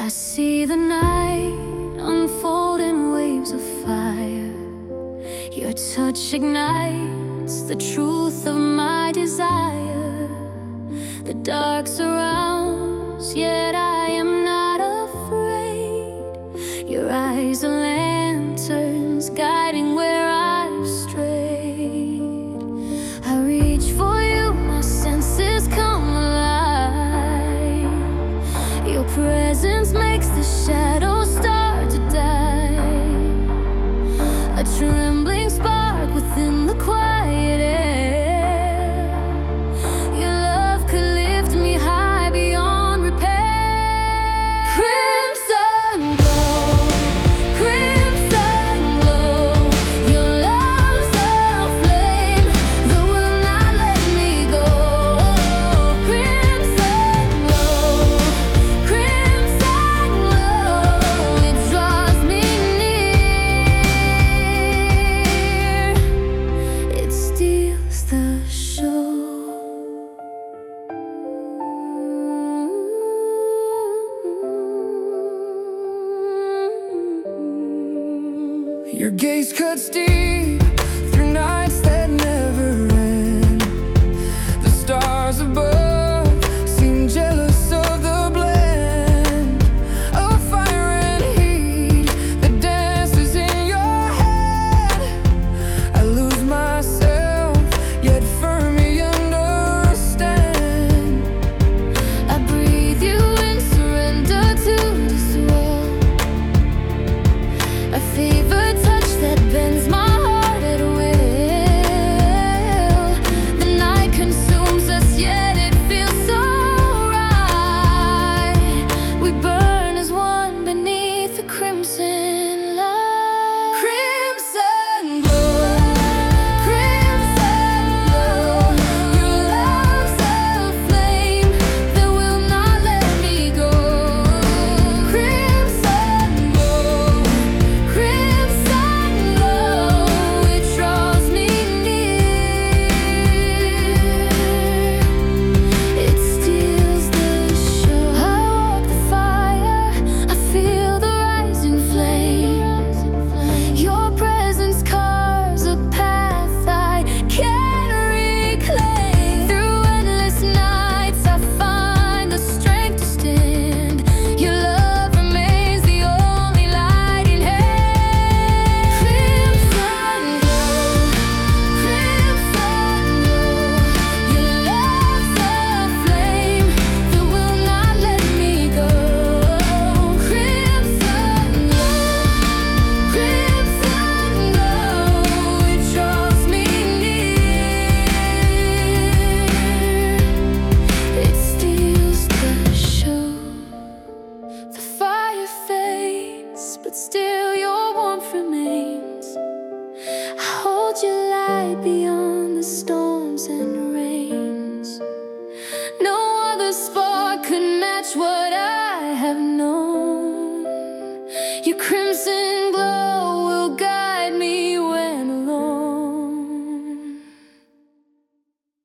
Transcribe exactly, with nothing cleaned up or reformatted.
I see the night unfold in waves of fire. Your touch ignites the truth of my desire. The dark surrounds, yet I am not afraid. Your eyes are lanterns guiding where I've strayed. I reach for you, my senses come alive. Your presence makes the shadows start to die. A trembling spark within the quiet air. Your love could lift me high beyond repair. Crimson glow, crimson glow. Your love's a flame that will not let me go. Crimson glow, crimson glow. It draws me near. It steals the show. Your gaze cuts deep through nights that